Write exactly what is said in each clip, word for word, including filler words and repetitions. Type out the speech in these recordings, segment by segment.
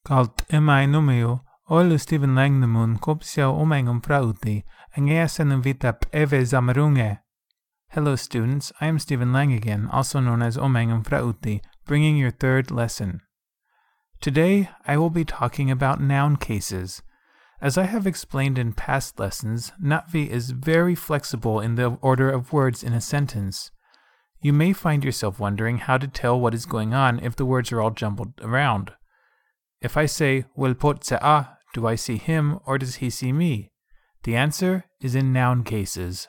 Kalt emai numeo, oilu Stephen Langnamun kopsiao omengum frauti, angeasen vitap eve zamarunge. Hello students, I am Stephen Lang again, also known as Omengum Frauti, bringing your third lesson. Today, I will be talking about noun cases. As I have explained in past lessons, Natvi is very flexible in the order of words in a sentence. You may find yourself wondering how to tell what is going on if the words are all jumbled around. If I say, Welpot se'a, do I see him or does he see me? The answer is in noun cases.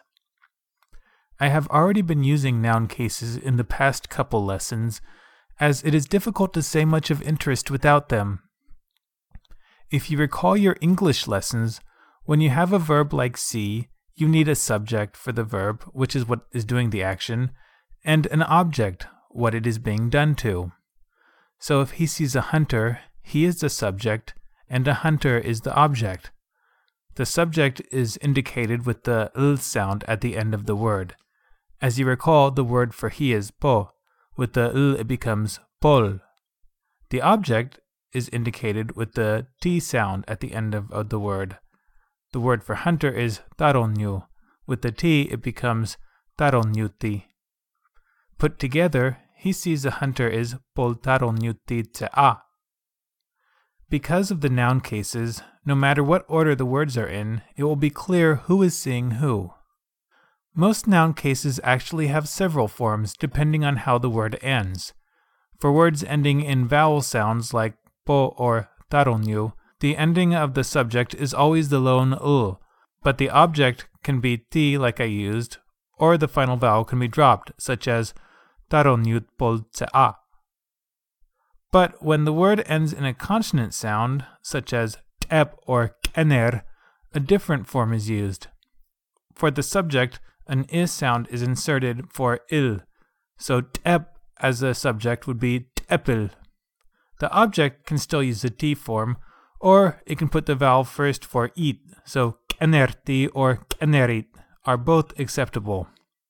I have already been using noun cases in the past couple lessons, as it is difficult to say much of interest without them. If you recall your English lessons, when you have a verb like see, you need a subject for the verb, which is what is doing the action, and an object, what it is being done to. So if he sees a hunter, he is the subject, and a hunter is the object. The subject is indicated with the l sound at the end of the word. As you recall, the word for he is po. With the l it becomes pol. The object is indicated with the t sound at the end of, of the word. The word for hunter is taronyu. With the t it becomes taronyuti. Put together, he sees a hunter is pol taronyuti tse'a. Because of the noun cases, no matter what order the words are in, it will be clear who is seeing who. Most noun cases actually have several forms depending on how the word ends. For words ending in vowel sounds like po or taronyu, the ending of the subject is always the lone u, but the object can be ti like I used, or the final vowel can be dropped, such as taronyut pol tse'a. But when the word ends in a consonant sound, such as tep or kener, a different form is used. For the subject, an I sound is inserted for il, so tep as a subject would be tepil. The object can still use the T form, or it can put the vowel first for it, so kenerti or kenerit are both acceptable.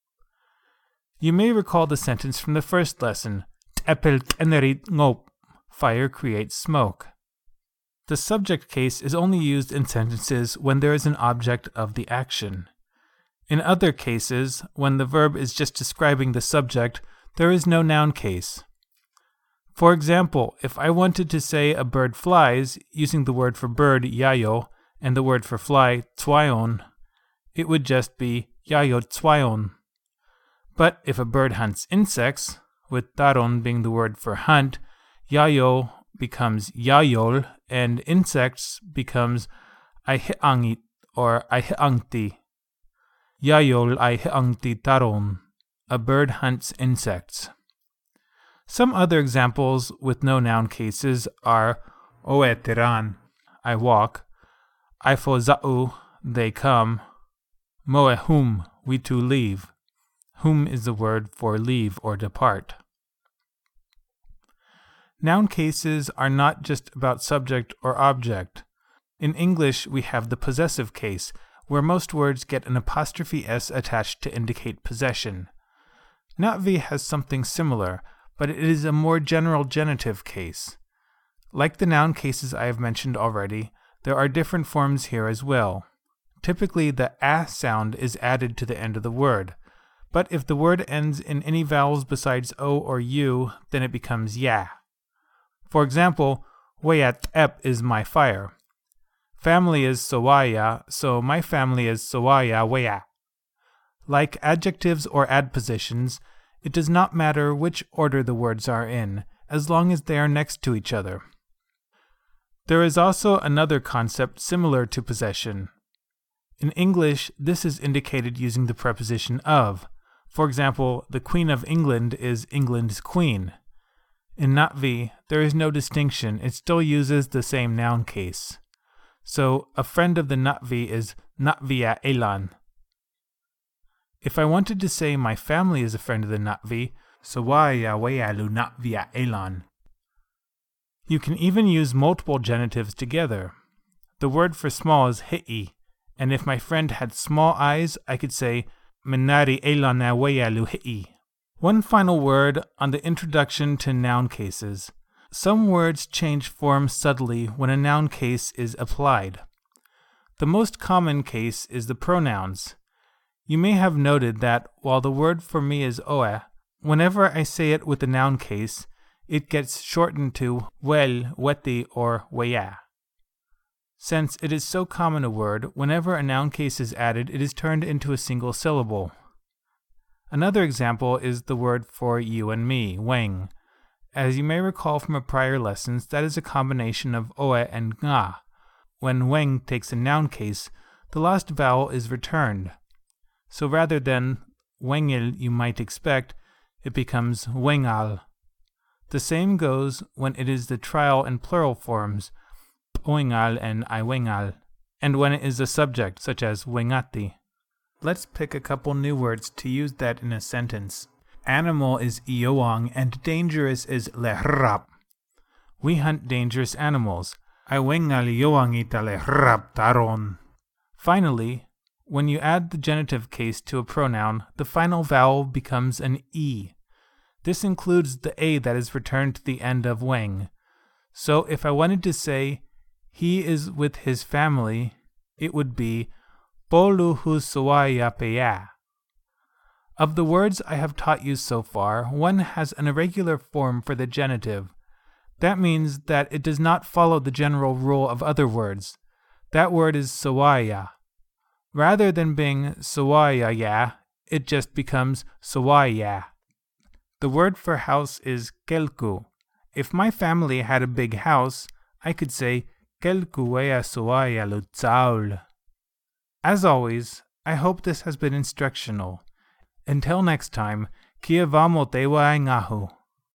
You may recall the sentence from the first lesson, tepil kenerit ngop, fire creates smoke. The subject case is only used in sentences when there is an object of the action. In other cases, when the verb is just describing the subject, there is no noun case. For example, if I wanted to say a bird flies, using the word for bird, yayo, and the word for fly, tsuayon, it would just be yayo tsuayon. But if a bird hunts insects, with taron being the word for hunt, yayo becomes yayol, and insects becomes aiheangit or aiheangti. Yayol aiheangti taron. A bird hunts insects. Some other examples with no noun cases are oeteran, I walk, aifoza'u, they come, moehum, we two leave. Hum is the word for leave or depart. Noun cases are not just about subject or object. In English, we have the possessive case, where most words get an apostrophe s attached to indicate possession. Natvi has something similar, but it is a more general genitive case. Like the noun cases I have mentioned already, there are different forms here as well. Typically, the a sound is added to the end of the word, but if the word ends in any vowels besides o or u, then it becomes ya. For example, weyat ep is my fire. Family is sowaya, so my family is sowaya weya. Like adjectives or adpositions, it does not matter which order the words are in, as long as they are next to each other. There is also another concept similar to possession. In English, this is indicated using the preposition of. For example, the Queen of England is England's Queen. In Natvi, there is no distinction, it still uses the same noun case. So, a friend of the Natvi is Natvia Elan. If I wanted to say my family is a friend of the Natvi, sawaya weyalu Natvia Elan. You can even use multiple genitives together. The word for small is hi'i, and if my friend had small eyes, I could say Minari Elana weyalu hi'i. One final word on the introduction to noun cases. Some words change form subtly when a noun case is applied. The most common case is the pronouns. You may have noted that while the word for me is oe, whenever I say it with the noun case, it gets shortened to wel, weti, or weya. Since it is so common a word, whenever a noun case is added, it is turned into a single syllable. Another example is the word for you and me, weng. As you may recall from a prior lessons, that is a combination of oe and nga. When weng takes a noun case, the last vowel is returned. So rather than wengil you might expect, it becomes wengal. The same goes when it is the trial and plural forms, oingal and iwengal, and when it is a subject, such as wengati. Let's pick a couple new words to use that in a sentence. Animal is iowang and dangerous is lehrap. We hunt dangerous animals. Iwengal iowang ita lehrap taron. Finally, when you add the genitive case to a pronoun, the final vowel becomes an e. This includes the a that is returned to the end of weng. So if I wanted to say, he is with his family, it would be polu husuayapeya. Of the words I have taught you so far, one has an irregular form for the genitive. That means that it does not follow the general rule of other words. That word is sawaya. Rather than being sawayaya, it just becomes sawaya. The word for house is kelku. If my family had a big house, I could say kelku wea sawaya lutzaul. As always, I hope this has been instructional. Until next time, kia vamo te wa ngahu.